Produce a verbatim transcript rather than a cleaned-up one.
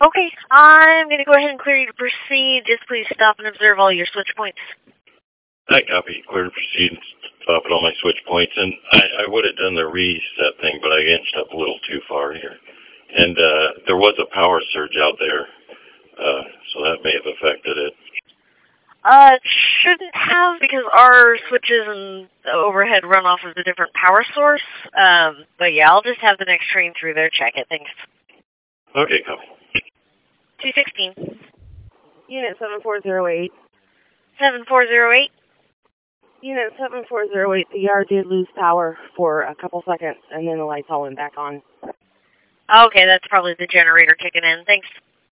Okay, I'm going to go ahead and clear you to proceed. Just please stop and observe all your switch points. I copy. Clear to proceed. Stop at all my switch points. And I, I would have done the reset thing, but I inched up a little too far here. And uh, there was a power surge out there, uh, so that may have affected it. Uh, it shouldn't have, because our switches and the overhead run off of a different power source. Um, but yeah, I'll just have the next train through there check it. Thanks. Okay, copy. two sixteen. Unit seven four zero eight. seven four zero eight. Unit seven four zero eight, the yard did lose power for a couple seconds, and then the lights all went back on. Okay, that's probably the generator kicking in. Thanks.